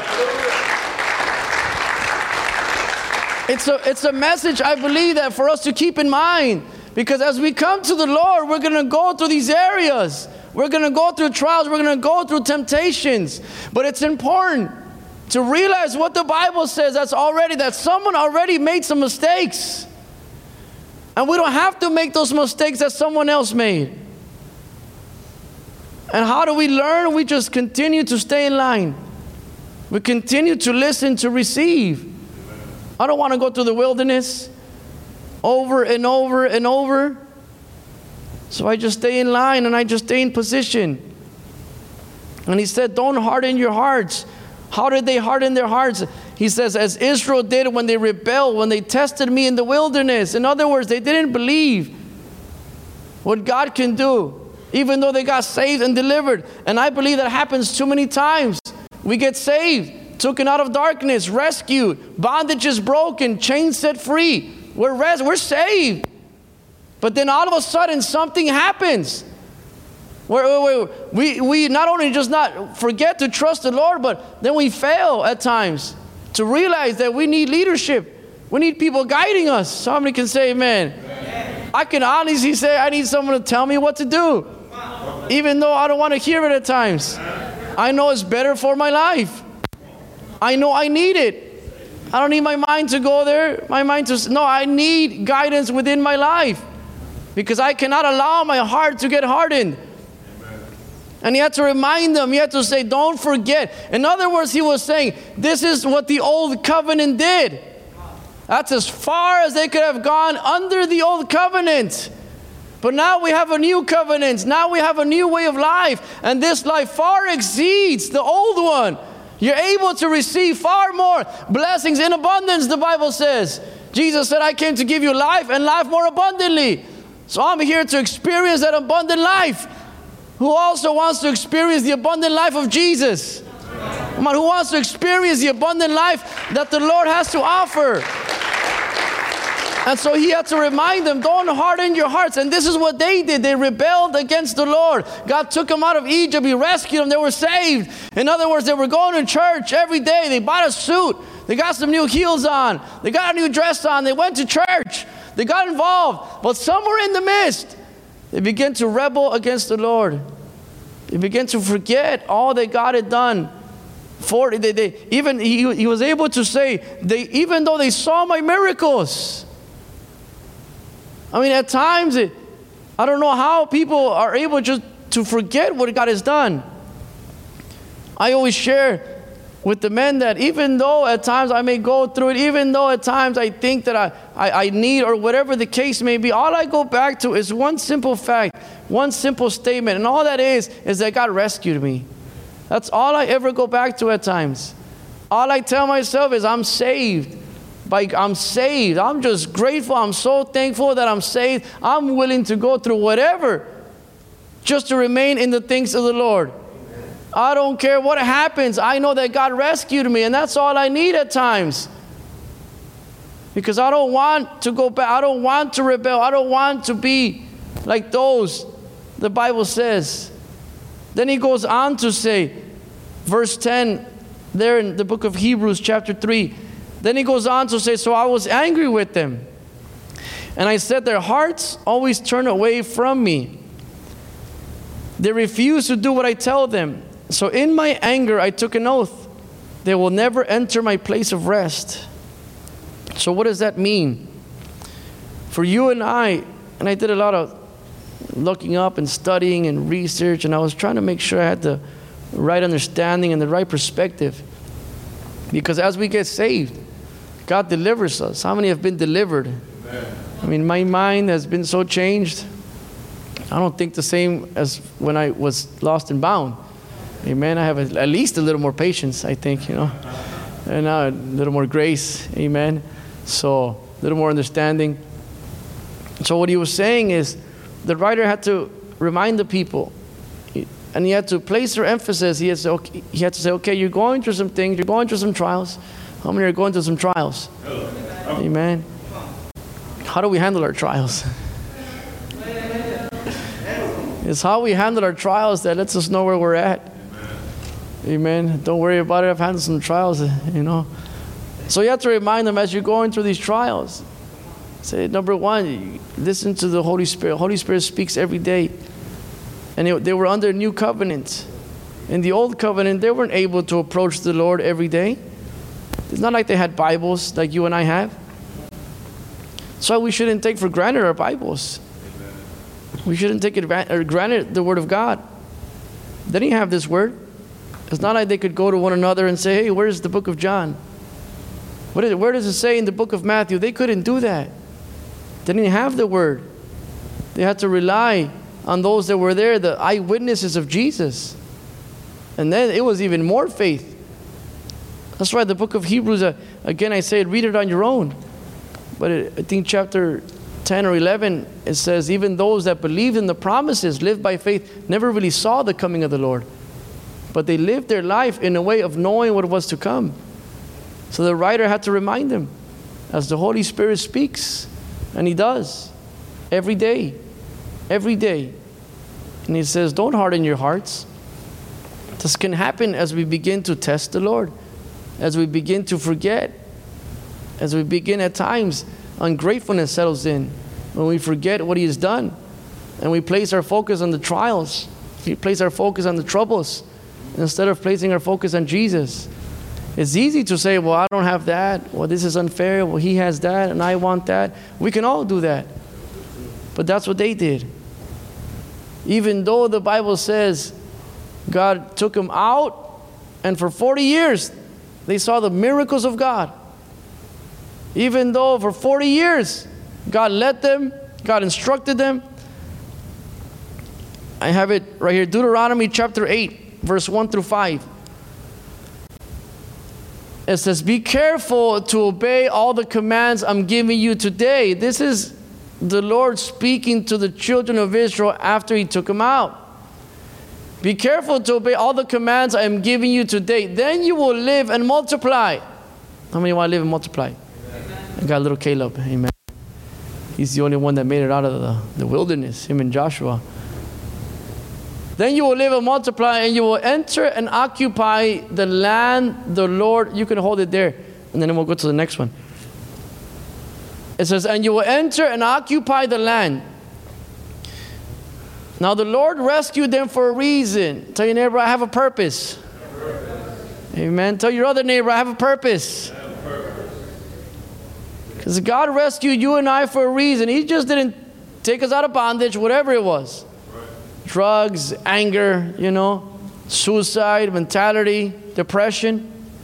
It's a message, I believe, that for us to keep in mind. Because as we come to the Lord, we're going to go through these areas. We're going to go through trials. We're going to go through temptations. But it's important to realize what the Bible says, that someone already made some mistakes. And we don't have to make those mistakes that someone else made. And how do we learn? We just continue to stay in line. We continue to listen, to receive. I don't want to go through the wilderness over and over and over. So I just stay in line and I just stay in position. And he said, don't harden your hearts. How did they harden their hearts? He says, as Israel did when they rebelled, when they tested me in the wilderness. In other words, they didn't believe what God can do, even though they got saved and delivered. And I believe that happens too many times. We get saved, taken out of darkness, rescued, bondage is broken, chains set free. We're saved. But then all of a sudden something happens. We not only just not forget to trust the Lord, but then we fail at times to realize that we need leadership. We need people guiding us. Somebody can say amen. Amen. I can honestly say I need someone to tell me what to do, even though I don't want to hear it at times. I know it's better for my life. I know I need it. I don't need my mind to go there. I need guidance within my life, because I cannot allow my heart to get hardened. And he had to remind them, he had to say, don't forget. In other words, he was saying, this is what the old covenant did. That's as far as they could have gone under the old covenant. But now we have a new covenant. Now we have a new way of life. And this life far exceeds the old one. You're able to receive far more blessings in abundance, the Bible says. Jesus said, I came to give you life and life more abundantly. So I'm here to experience that abundant life. Who also wants to experience the abundant life of Jesus? Come on, who wants to experience the abundant life that the Lord has to offer? And so he had to remind them, don't harden your hearts. And this is what they did. They rebelled against the Lord. God took them out of Egypt. He rescued them. They were saved. In other words, they were going to church every day. They bought a suit. They got some new heels on. They got a new dress on. They went to church. They got involved. But somewhere in the midst, they began to rebel against the Lord. They began to forget all that God had done. He was able to say, even though they saw my miracles. I mean, at times, I don't know how people are able just to forget what God has done. I always share with the men that even though at times I may go through it, even though at times I think that I need, or whatever the case may be, all I go back to is one simple fact, one simple statement. And all that is that God rescued me. That's all I ever go back to at times. All I tell myself is I'm saved. I'm saved. I'm just grateful. I'm so thankful that I'm saved. I'm willing to go through whatever just to remain in the things of the Lord. I don't care what happens. I know that God rescued me, and that's all I need at times. Because I don't want to go back. I don't want to rebel. I don't want to be like those the Bible says. Then he goes on to say, verse 10, there in the book of Hebrews chapter 3, then he goes on to say, so I was angry with them, and I said their hearts always turn away from me. They refuse to do what I tell them. So in my anger, I took an oath. They will never enter my place of rest. So what does that mean? For you and I did a lot of looking up and studying and research, and I was trying to make sure I had the right understanding and the right perspective. Because as we get saved, God delivers us. How many have been delivered? Amen. I mean, my mind has been so changed. I don't think the same as when I was lost and bound. Amen. I have at least a little more patience, I think, and a little more grace. Amen. So a little more understanding. So what he was saying is, the writer had to remind the people, and he had to place their emphasis. He had to say, okay, you're going through some things, you're going through some trials. How many are going through some trials? Amen. How do we handle our trials? It's how we handle our trials that lets us know where we're at. Amen. Don't worry about it. I've handled some trials, So you have to remind them as you're going through these trials. Say, number one, listen to the Holy Spirit. Holy Spirit speaks every day. And they were under a new covenant. In the old covenant, they weren't able to approach the Lord every day. It's not like they had Bibles like you and I have. So we shouldn't take for granted our Bibles. We shouldn't take granted the Word of God. They didn't have this Word. It's not like they could go to one another and say, hey, where's the book of John? Where does it say in the book of Matthew? They couldn't do that. They didn't have the Word. They had to rely on those that were there, the eyewitnesses of Jesus. And then it was even more faith. That's why the book of Hebrews, again I say, read it on your own. But I think chapter 10 or 11, it says, even those that believed in the promises, lived by faith, never really saw the coming of the Lord. But they lived their life in a way of knowing what was to come. So the writer had to remind them, as the Holy Spirit speaks, and He does, every day. Every day. And He says, don't harden your hearts. This can happen as we begin to test the Lord, as we begin to forget, as we begin at times, ungratefulness settles in, when we forget what He has done, and we place our focus on the trials, we place our focus on the troubles, instead of placing our focus on Jesus. It's easy to say, well, I don't have that, well, this is unfair, well, he has that, and I want that. We can all do that. But that's what they did. Even though the Bible says God took them out, and for 40 years they saw the miracles of God. Even though for 40 years God led them, God instructed them. I have it right here, Deuteronomy chapter 8, verse 1 through 5. It says, be careful to obey all the commands I'm giving you today. This is the Lord speaking to the children of Israel after He took them out. Be careful to obey all the commands I am giving you today. Then you will live and multiply. How many want to live and multiply? I got a little Caleb. Amen. He's the only one that made it out of the wilderness, him and Joshua. Then you will live and multiply, and you will enter and occupy the land the Lord, you can hold it there, and then we'll go to the next one. It says, and you will enter and occupy the land. Now the Lord rescued them for a reason. Tell your neighbor, I have a purpose. Amen. Tell your other neighbor, I have a purpose. Because God rescued you and I for a reason. He just didn't take us out of bondage, whatever it was. Drugs, anger, suicide, mentality, depression.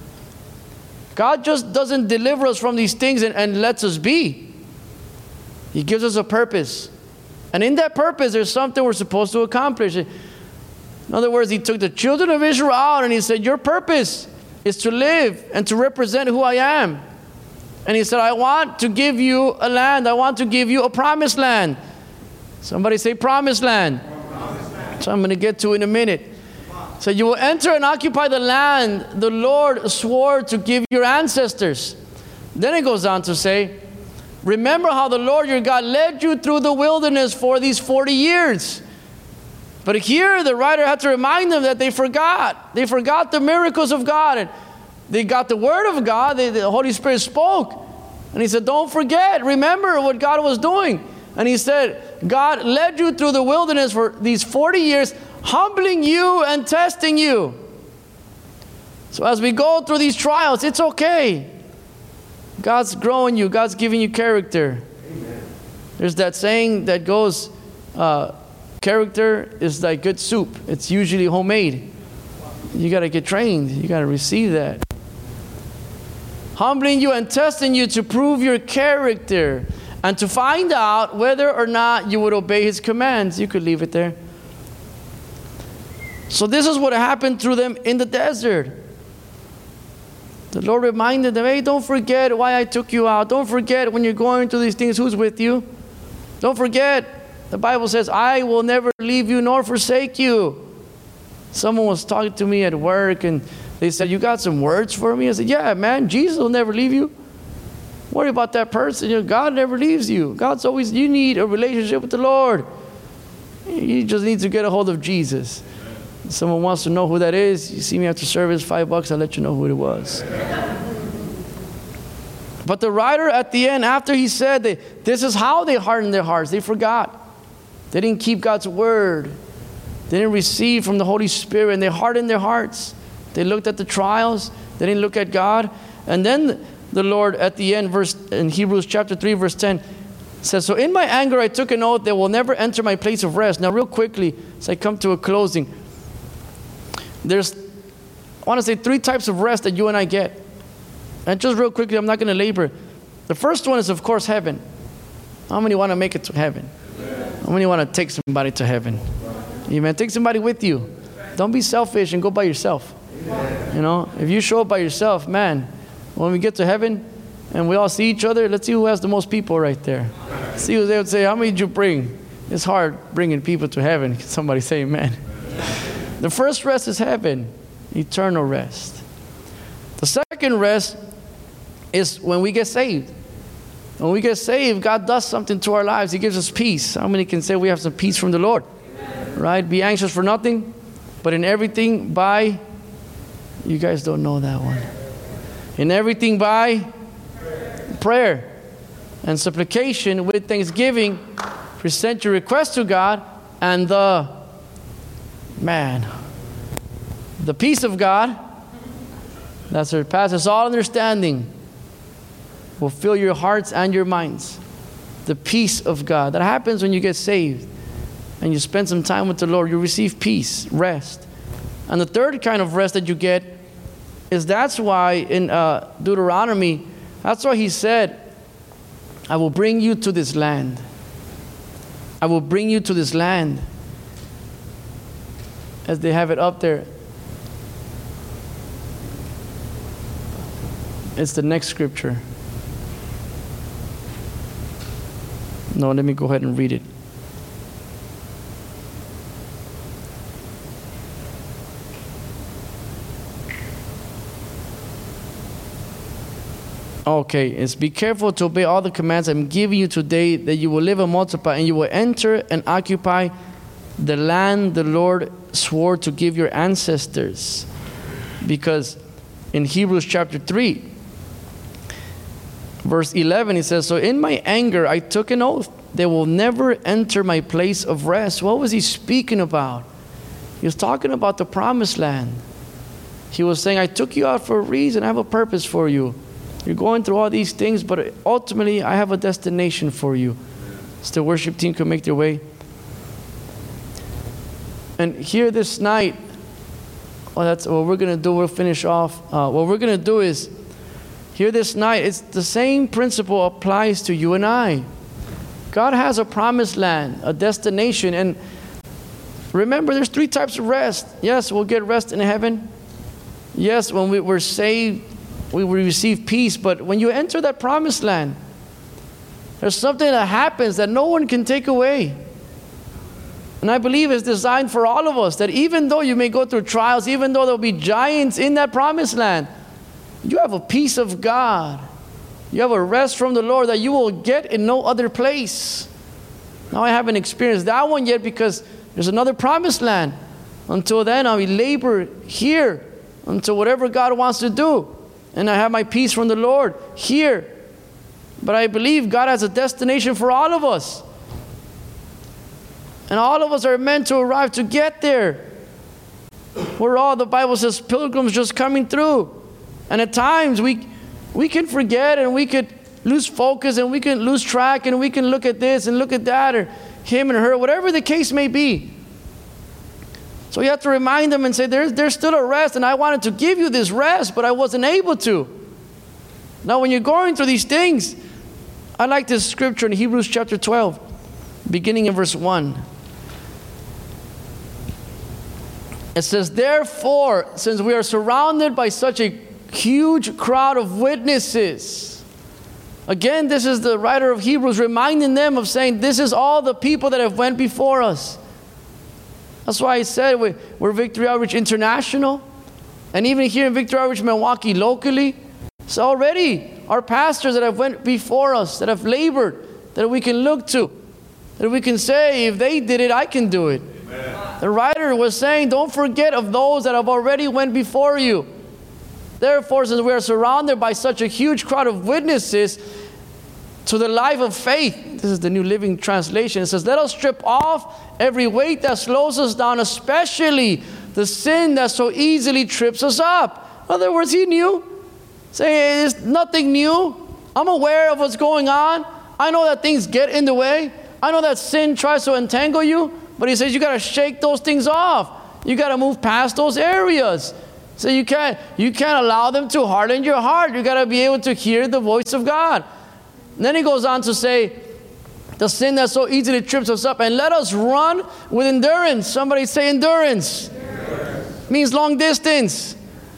God just doesn't deliver us from these things and lets us be. He gives us a purpose. And in that purpose, there's something we're supposed to accomplish. In other words, He took the children of Israel out and He said, your purpose is to live and to represent who I am. And He said, I want to give you a land. I want to give you a promised land. Somebody say promised land. Promised land. So I'm going to get to in a minute. So you will enter and occupy the land the Lord swore to give your ancestors. Then it goes on to say, remember how the Lord your God led you through the wilderness for these 40 years. But here the writer had to remind them that they forgot. They forgot the miracles of God. And they got the word of God. The Holy Spirit spoke. And He said, don't forget. Remember what God was doing. And He said, God led you through the wilderness for these 40 years, humbling you and testing you. So as we go through these trials, it's okay. God's growing you. God's giving you character. Amen. There's that saying that goes, character is like good soup. It's usually homemade. You got to get trained. You got to receive that. Humbling you and testing you to prove your character and to find out whether or not you would obey His commands. You could leave it there. So this is what happened through them in the desert. The Lord reminded them, hey, don't forget why I took you out. Don't forget when you're going through these things, who's with you. Don't forget, the Bible says, I will never leave you nor forsake you. Someone was talking to me at work and they said, you got some words for me? I said, yeah, man, Jesus will never leave you. Worry about that person. God never leaves you. God's always, you need a relationship with the Lord. You just need to get a hold of Jesus. Someone wants to know who that is. You see me after service, $5, I'll let you know who it was. But the writer at the end, after he said that this is how they hardened their hearts, they forgot. They didn't keep God's word. They didn't receive from the Holy Spirit, and they hardened their hearts. They looked at the trials. They didn't look at God. And then the Lord at the end, in Hebrews chapter 3, verse 10, says, so in my anger I took an oath that will never enter my place of rest. Now real quickly, as I come to a closing, I want to say 3 types of rest that you and I get. And just real quickly, I'm not going to labor. The first one is, of course, heaven. How many want to make it to heaven? How many want to take somebody to heaven? Amen. Take somebody with you. Don't be selfish and go by yourself. You know, if you show up by yourself, man, when we get to heaven and we all see each other, let's see who has the most people right there. See who they would say, how many did you bring? It's hard bringing people to heaven. Can somebody say amen? The first rest is heaven, eternal rest. The second rest is when we get saved. When we get saved, God does something to our lives. He gives us peace. How many can say we have some peace from the Lord? Right? Be anxious for nothing, but in everything by, you guys don't know that one. In everything by prayer and supplication with thanksgiving, present your request to God, and the peace of God that surpasses all understanding will fill your hearts and your minds. The peace of God. That happens when you get saved and you spend some time with the Lord. You receive peace, rest. And the third kind of rest that you get is that's why in Deuteronomy, that's why He said, I will bring you to this land. I will bring you to this land. As they have it up there. It's the next scripture. No, let me go ahead and read it. Okay, it's be careful to obey all the commands I'm giving you today, that you will live and multiply, and you will enter and occupy the land the Lord swore to give your ancestors. Because in Hebrews chapter 3, verse 11, it says, so in my anger I took an oath, they will never enter my place of rest. What was he speaking about? He was talking about the promised land. He was saying, I took you out for a reason. I have a purpose for you. You're going through all these things, but ultimately I have a destination for you. So the worship team can make their way. And here this night, that's what we're going to do. We'll finish off. What we're going to do is here this night, it's the same principle applies to you and I. God has a promised land, a destination. And remember, there's 3 types of rest. Yes, we'll get rest in heaven. Yes, when we're saved, we will receive peace. But when you enter that promised land, there's something that happens that no one can take away. And I believe it's designed for all of us, that even though you may go through trials, even though there'll be giants in that promised land, you have a peace of God. You have a rest from the Lord that you will get in no other place. Now, I haven't experienced that one yet because there's another promised land. Until then, I will labor here until whatever God wants to do. And I have my peace from the Lord here. But I believe God has a destination for all of us. And all of us are meant to arrive to get there. We're all, the Bible says, pilgrims just coming through. And at times we can forget and we could lose focus and we can lose track and we can look at this and look at that or him and her, whatever the case may be. So you have to remind them and say, there's still a rest, and I wanted to give you this rest, but I wasn't able to. Now when you're going through these things, I like this scripture in Hebrews chapter 12, beginning in verse 1. It says, therefore, since we are surrounded by such a huge crowd of witnesses. Again, this is the writer of Hebrews reminding them of saying, this is all the people that have went before us. That's why I said we're Victory Outreach International. And even here in Victory Outreach Milwaukee locally, so already our pastors that have went before us, that have labored, that we can look to, that we can say, if they did it, I can do it. Amen. The writer was saying, don't forget of those that have already went before you. Therefore, since we are surrounded by such a huge crowd of witnesses to the life of faith, this is the New Living Translation, it says, let us strip off every weight that slows us down, especially the sin that so easily trips us up. In other words, he knew. Saying, it's nothing new. I'm aware of what's going on. I know that things get in the way. I know that sin tries to entangle you. But he says you got to shake those things off. You got to move past those areas. So you can't allow them to harden your heart. You got to be able to hear the voice of God. And then he goes on to say, the sin that so easily trips us up, and let us run with endurance. Somebody say endurance. Endurance. Means long distance,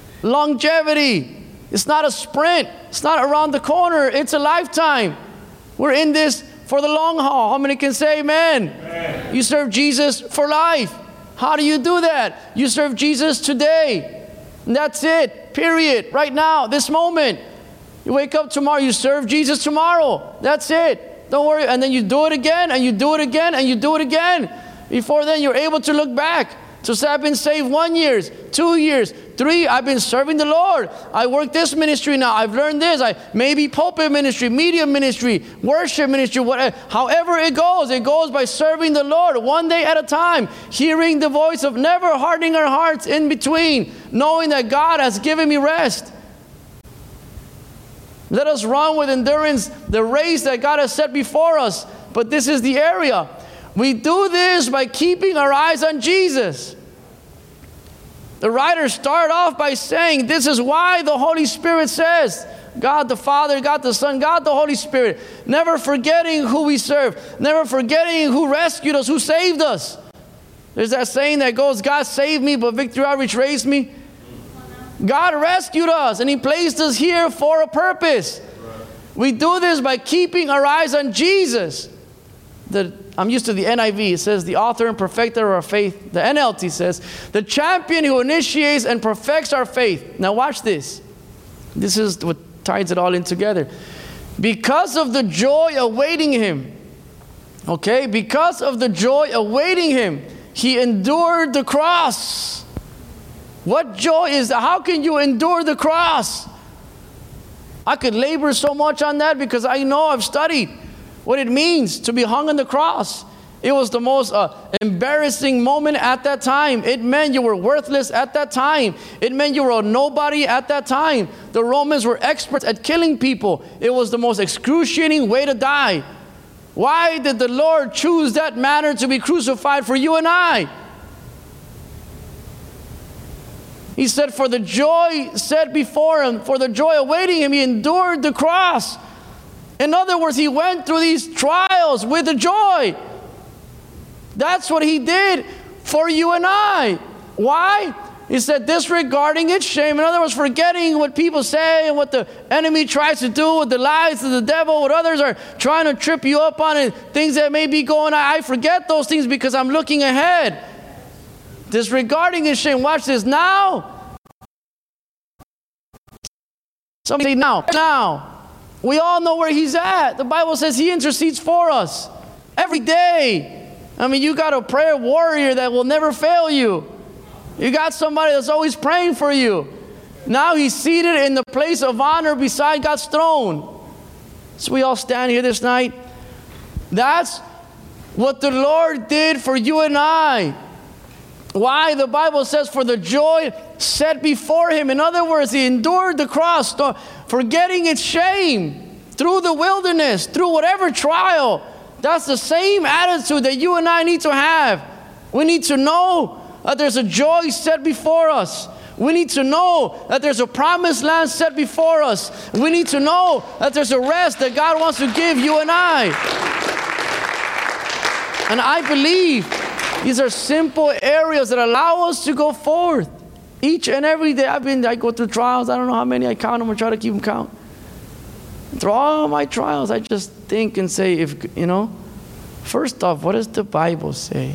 longevity. It's not a sprint. It's not around the corner. It's a lifetime. We're in this for the long haul. How many can say amen? Amen. You serve Jesus for life. How do you do that? You serve Jesus today. And that's it. Period. Right now, this moment. You wake up tomorrow, you serve Jesus tomorrow. That's it. Don't worry. And then you do it again, and you do it again, and you do it again. Before then, you're able to look back. To say, I've been saved 1 year, 2 years, 3. I've been serving the Lord. I work this ministry now. I've learned this. Maybe pulpit ministry, media ministry, worship ministry, whatever. However it goes by serving the Lord one day at a time, hearing the voice of never hardening our hearts in between, knowing that God has given me rest. Let us run with endurance the race that God has set before us. But this is the area. We do this by keeping our eyes on Jesus. The writer started off by saying, this is why the Holy Spirit says, God the Father, God the Son, God the Holy Spirit. Never forgetting who we serve. Never forgetting who rescued us, who saved us. There's that saying that goes, God saved me, but Victory Outreach raised me. God rescued us, and He placed us here for a purpose. We do this by keeping our eyes on Jesus. I'm used to the NIV. It says, the author and perfecter of our faith. The NLT says, the champion who initiates and perfects our faith. Now watch this. This is what ties it all in together. Because of the joy awaiting Him. Okay? Because of the joy awaiting Him, He endured the cross. What joy is that? How can you endure the cross? I could labor so much on that because I know I've studied what it means to be hung on the cross. It was the most embarrassing moment at that time. It meant you were worthless at that time. It meant you were a nobody at that time. The Romans were experts at killing people. It was the most excruciating way to die. Why did the Lord choose that manner to be crucified for you and I? He said, for the joy set before him, for the joy awaiting him, he endured the cross. In other words, he went through these trials with the joy. That's what he did for you and I. Why? He said, disregarding its shame. In other words, forgetting what people say and what the enemy tries to do with the lies of the devil, what others are trying to trip you up on, and things that may be going on. I forget those things because I'm looking ahead. Disregarding his shame. Watch this. Now. Somebody say now. Now. We all know where he's at. The Bible says he intercedes for us every day. I mean, you got a prayer warrior that will never fail you. You got somebody that's always praying for you. Now he's seated in the place of honor beside God's throne. So we all stand here this night. That's what the Lord did for you and I. Why? The Bible says, for the joy set before him. In other words, he endured the cross, forgetting its shame, through the wilderness, through whatever trial. That's the same attitude that you and I need to have. We need to know that there's a joy set before us. We need to know that there's a promised land set before us. We need to know that there's a rest that God wants to give you and I. And I believe these are simple areas that allow us to go forth. Each and every day I go through trials. I don't know how many I count them or try to keep them count. Through all my trials, I just think and say, first off, what does the Bible say?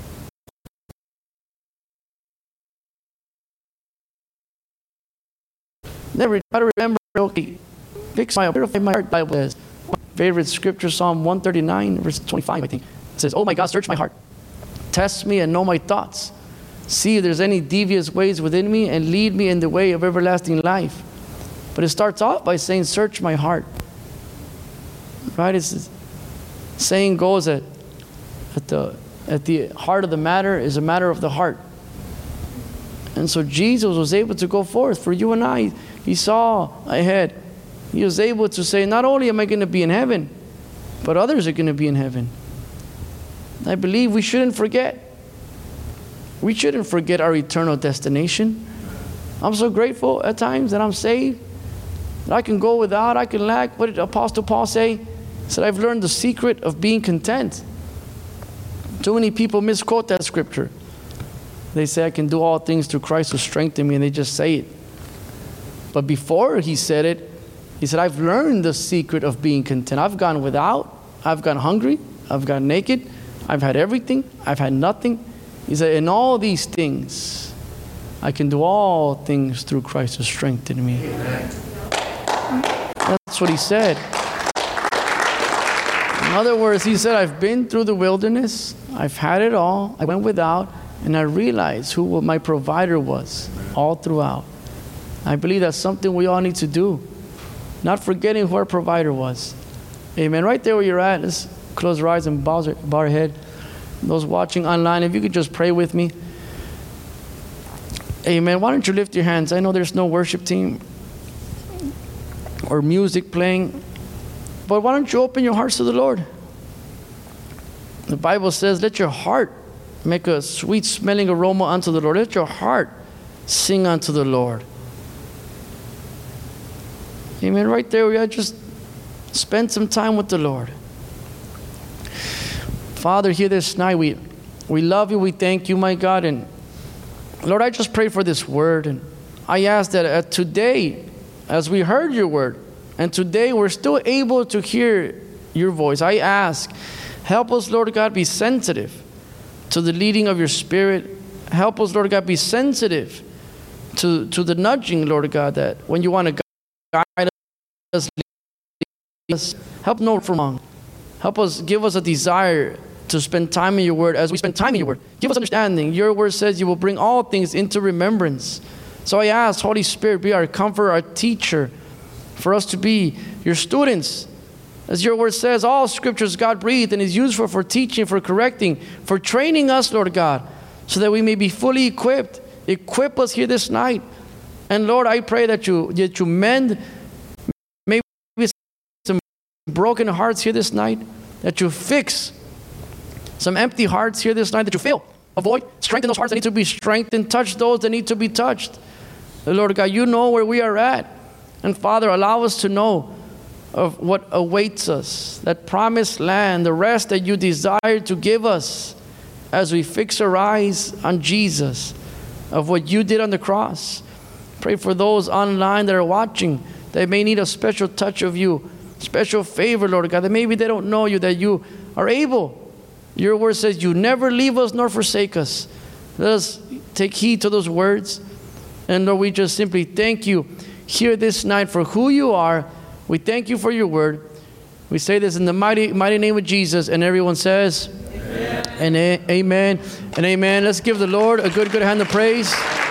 Never try to remember, okay, purify my heart, Bible says. My favorite scripture, Psalm 139, verse 25, I think. It says, oh my God, search my heart. Test me and know my thoughts. See if there's any devious ways within me and lead me in the way of everlasting life. But it starts off by saying, search my heart. Right? It's saying goes that at the heart of the matter is a matter of the heart. And so Jesus was able to go forth for you and I. He saw ahead. He was able to say, not only am I going to be in heaven, but others are going to be in heaven. I believe we shouldn't forget. We shouldn't forget our eternal destination. I'm so grateful at times that I'm saved, that I can go without, I can lack. What did Apostle Paul say? He said, I've learned the secret of being content. Too many people misquote that scripture. They say, I can do all things through Christ who strengthens me, and they just say it. But before he said it, he said, I've learned the secret of being content. I've gone without, I've gone hungry, I've gone naked, I've had everything, I've had nothing. He said, in all these things, I can do all things through Christ who strengthens me. Amen. That's what he said. In other words, he said, I've been through the wilderness, I've had it all, I went without, and I realized who my provider was all throughout. I believe that's something we all need to do. Not forgetting who our provider was. Amen. Right there where you're at, let's close our eyes and bow our head. Those watching online, if you could just pray with me. Amen. Why don't you lift your hands? I know there's no worship team or music playing, but why don't you open your hearts to the Lord? The Bible says, let your heart make a sweet smelling aroma unto the Lord. Let your heart sing unto the Lord. Amen. Right there, we just spend some time with the Lord. Father, here this night, we love you. We thank you, my God. And Lord, I just pray for this word. And I ask that today, as we heard your word, and today we're still able to hear your voice, I ask, help us, Lord God, be sensitive to the leading of your Spirit. Help us, Lord God, be sensitive to the nudging, Lord God, that when you want to guide us, lead us, help know from wrong. Help us, give us a desire to spend time in your word. As we spend time in your word, give us understanding. Your word says you will bring all things into remembrance. So I ask, Holy Spirit, be our comforter, our teacher, for us to be your students. As your word says, all scriptures God breathed and is useful for teaching, for correcting, for training us, Lord God, so that we may be fully equipped. Equip us here this night. And Lord, I pray that you mend maybe some broken hearts here this night, that you fix some empty hearts here this night, that you fill, avoid, strengthen those hearts that need to be strengthened, touch those that need to be touched. Lord God, you know where we are at. And Father, allow us to know of what awaits us, that promised land, the rest that you desire to give us as we fix our eyes on Jesus, of what you did on the cross. Pray for those online that are watching that may need a special touch of you, special favor, Lord God, that maybe they don't know you, that you are able. Your word says you never leave us nor forsake us. Let us take heed to those words. And Lord, we just simply thank you here this night for who you are. We thank you for your word. We say this in the mighty, mighty name of Jesus. And everyone says, amen. And amen and amen. Let's give the Lord a good hand of praise.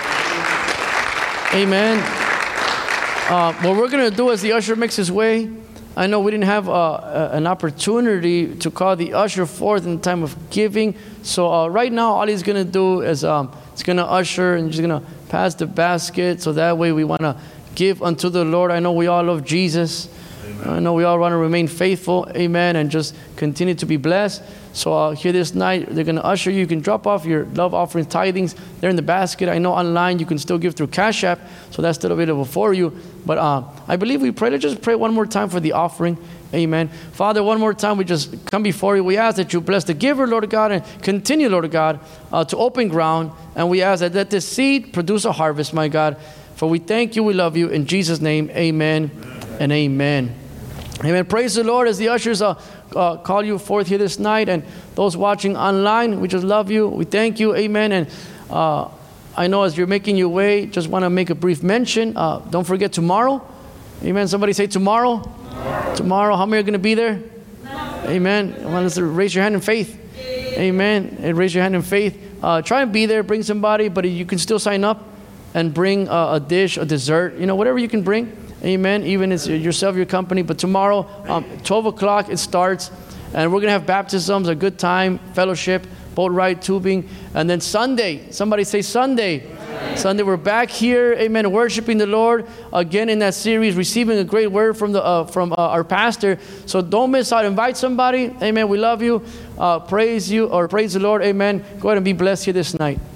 Amen. What we're going to do as the usher makes his way, I know we didn't have an opportunity to call the usher forth in the time of giving. So right now, all he's going to do is he's going to usher and he's going to pass the basket. So that way we want to give unto the Lord. I know we all love Jesus. Amen. I know we all want to remain faithful. Amen. And just continue to be blessed. So here this night, they're going to usher you. You can drop off your love offering tithings. They're in the basket. I know online you can still give through Cash App. So that's still available for you. But I believe we pray. Let's just pray one more time for the offering. Amen. Father, one more time we just come before you. We ask that you bless the giver, Lord God, and continue, Lord God, to open ground. And we ask that let this seed produce a harvest, my God. For we thank you, we love you. In Jesus' name, amen and amen. Amen. Praise the Lord as the ushers call you forth here this night. And those watching online, we just love you. We thank you. Amen. And I know as you're making your way, just want to make a brief mention. Don't forget tomorrow. Amen. Somebody say tomorrow. Tomorrow. How many are going to be there? Amen. I want us to raise your hand in faith. Amen. And raise your hand in faith. Try and be there. Bring somebody. But you can still sign up and bring a dish, a dessert. Whatever you can bring. Amen. Even it's yourself, your company. But tomorrow, 12 o'clock, it starts. And we're going to have baptisms, a good time, fellowship, boat ride, tubing. And then Sunday, somebody say Sunday. Amen. Sunday, we're back here, amen, worshiping the Lord. Again in that series, receiving a great word from our pastor. So don't miss out. Invite somebody. Amen. We love you. Praise the Lord. Amen. Go ahead and be blessed here this night.